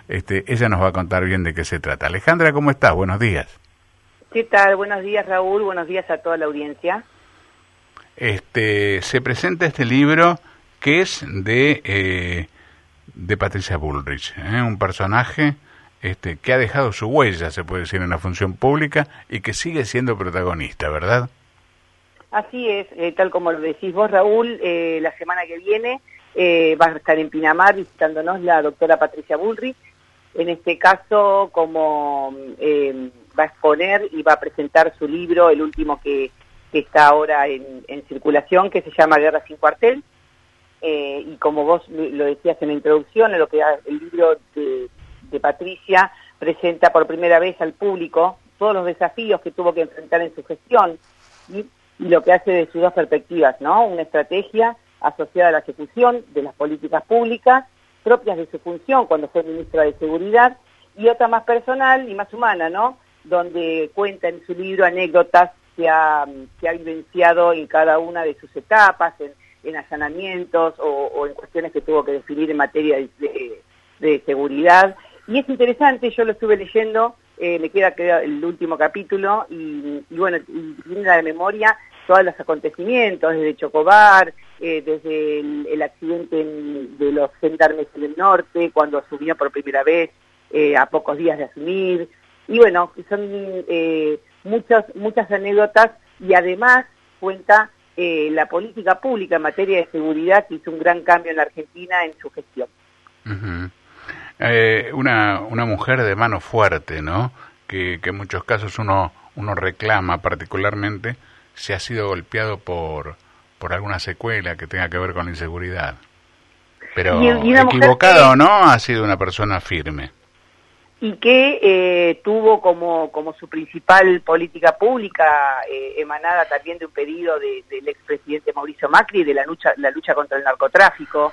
ella nos va a contar bien de qué se trata. Alejandra, ¿cómo estás? Buenos días. ¿Qué tal? Buenos días, Raúl. Buenos días a toda la audiencia. Se presenta este libro que es de Patricia Bullrich, un personaje que ha dejado su huella, se puede decir, en la función pública y que sigue siendo protagonista, ¿verdad? Así es, tal como lo decís vos, Raúl, la semana que viene va a estar en Pinamar visitándonos la doctora Patricia Bullrich. En este caso, como va a exponer y va a presentar su libro, el último que está ahora en circulación, que se llama Guerra sin cuartel, y como vos lo decías en la introducción, el libro de Patricia presenta por primera vez al público todos los desafíos que tuvo que enfrentar en su gestión y lo que hace de sus dos perspectivas, ¿no? Una estrategia asociada a la ejecución de las políticas públicas propias de su función cuando fue ministra de Seguridad, y otra más personal y más humana, ¿no? Donde cuenta en su libro anécdotas que ha vivenciado en cada una de sus etapas, en allanamientos o en cuestiones que tuvo que definir en materia de seguridad. Y es interesante, yo lo estuve leyendo, me queda el último capítulo, y bueno, tiene la memoria todos los acontecimientos, desde Chocobar, desde el accidente de los gendarmes en el norte, cuando asumió por primera vez, a pocos días de asumir, y bueno, son muchas anécdotas, y además cuenta la política pública en materia de seguridad, que hizo un gran cambio en la Argentina en su gestión. Uh-huh. Una mujer de mano fuerte, ¿no? Que en muchos casos uno reclama, particularmente si ha sido golpeado por alguna secuela que tenga que ver con la inseguridad. Pero y equivocado o no, ha sido una persona firme. Y que tuvo como su principal política pública, emanada también de un pedido del expresidente Mauricio Macri, de la lucha contra el narcotráfico,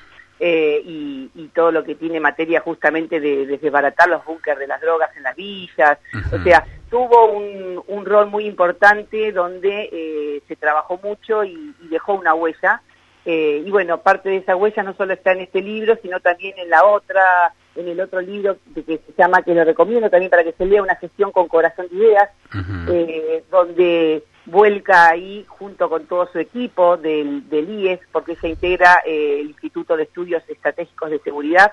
y todo lo que tiene materia justamente de desbaratar los búnkeres de las drogas en las villas. Uh-huh. O sea, tuvo un rol muy importante donde se trabajó mucho y dejó una huella. Y bueno, parte de esa huella no solo está en este libro, sino también en el otro libro que se llama, que lo recomiendo también para que se lea, Una gestión con corazón de ideas, uh-huh. Donde vuelca ahí junto con todo su equipo del IES, porque se integra el Instituto de Estudios Estratégicos de Seguridad,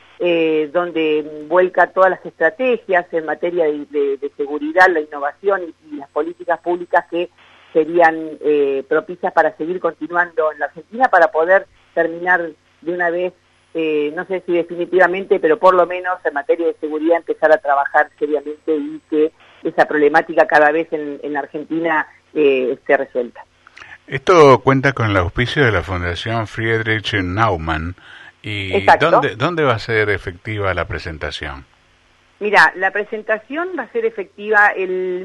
donde vuelca todas las estrategias en materia de seguridad, la innovación y las políticas públicas que serían propicias para seguir continuando en la Argentina, para poder terminar de una vez, no sé si definitivamente, pero por lo menos en materia de seguridad empezar a trabajar seriamente y que esa problemática cada vez en la Argentina esté resuelta. Esto cuenta con el auspicio de la Fundación Friedrich Naumann. ¿Y dónde va a ser efectiva la presentación? Mira, la presentación va a ser efectiva el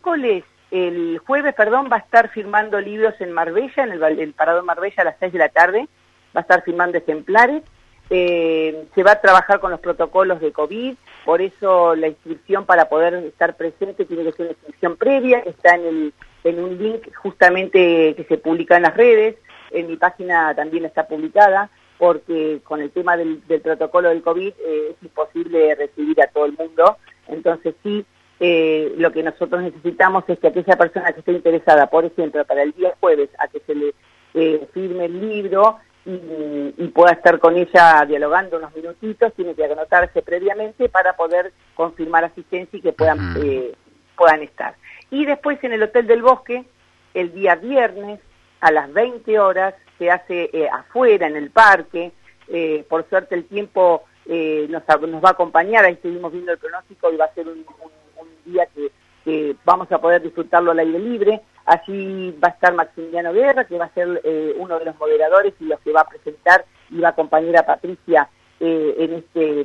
jueves, va a estar firmando libros en Marbella, en el Parador Marbella a las 6 de la tarde, va a estar firmando ejemplares. Se va a trabajar con los protocolos de COVID, por eso la inscripción para poder estar presente tiene que ser una inscripción previa, que está en un link justamente que se publica en las redes, en mi página también está publicada, porque con el tema del protocolo del COVID es imposible recibir a todo el mundo. Entonces sí, lo que nosotros necesitamos es que aquella persona que esté interesada, por ejemplo, para el día jueves, a que se le firme el libro y pueda estar con ella dialogando unos minutitos, tiene que anotarse previamente para poder confirmar asistencia y que puedan estar. Y después en el Hotel del Bosque, el día viernes, a las 20 horas, se hace afuera, en el parque. Por suerte el tiempo nos va a acompañar, ahí seguimos viendo el pronóstico y va a ser un día que vamos a poder disfrutarlo al aire libre. Allí va a estar Maximiliano Guerra, que va a ser uno de los moderadores y los que va a presentar y va a acompañar a Patricia en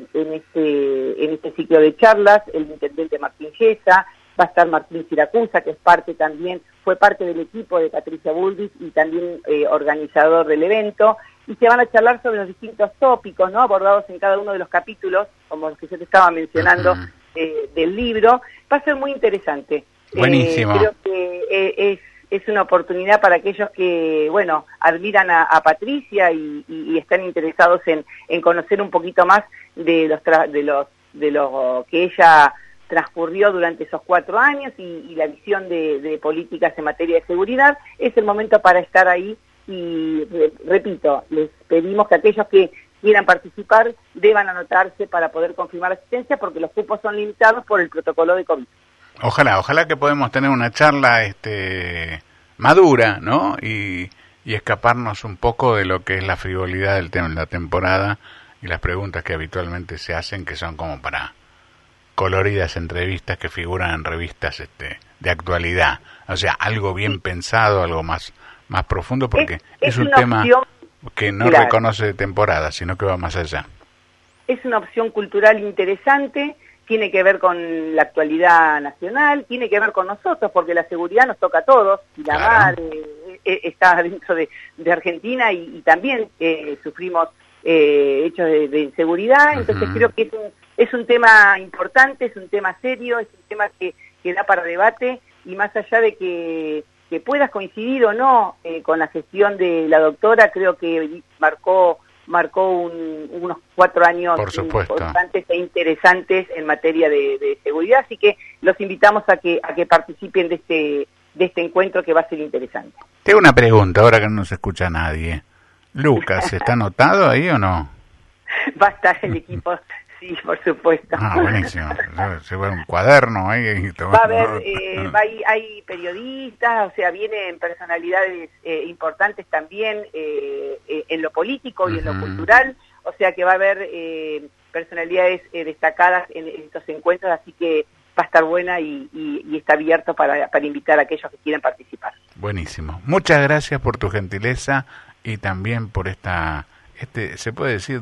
este ciclo de charlas, el intendente Martín Gesa, va a estar Martín Siracusa, que fue parte del equipo de Patricia Bullrich y también organizador del evento, y se van a charlar sobre los distintos tópicos, ¿no?, abordados en cada uno de los capítulos, como los que yo te estaba mencionando, del libro. Va a ser muy interesante. Buenísimo. Creo que es una oportunidad para aquellos que, bueno, admiran a Patricia y están interesados en conocer un poquito más de lo que ella transcurrió durante esos 4 años y la visión de políticas en materia de seguridad. Es el momento para estar ahí y, repito, les pedimos que aquellos que quieran participar deban anotarse para poder confirmar la asistencia, porque los cupos son limitados por el protocolo de COVID. Ojalá que podamos tener una charla madura, ¿no? Y escaparnos un poco de lo que es la frivolidad del tema de la temporada y las preguntas que habitualmente se hacen, que son como para coloridas entrevistas que figuran en revistas de actualidad. O sea, algo bien pensado, algo más profundo, porque es un tema que no reconoce temporada, sino que va más allá. Es una opción cultural interesante, tiene que ver con la actualidad nacional, tiene que ver con nosotros, porque la seguridad nos toca a todos, y la madre está dentro de Argentina y también sufrimos hechos de inseguridad, entonces creo que es un tema importante, es un tema serio, es un tema que da para debate, y más allá de que puedas coincidir o no con la gestión de la doctora, creo que marcó unos 4 años importantes e interesantes en materia de seguridad, así que los invitamos a que participen de este encuentro, que va a ser interesante. Tengo una pregunta, ahora que no se escucha nadie. Lucas, ¿está anotado ahí o no? Va a estar el equipo, sí, por supuesto. Buenísimo. Se va un cuaderno ahí. Va a haber, hay periodistas, o sea, vienen personalidades importantes también en lo político y en lo cultural, o sea que va a haber personalidades destacadas en estos encuentros, así que va a estar buena y está abierto para invitar a aquellos que quieran participar. Buenísimo. Muchas gracias por tu gentileza y también por se puede decir,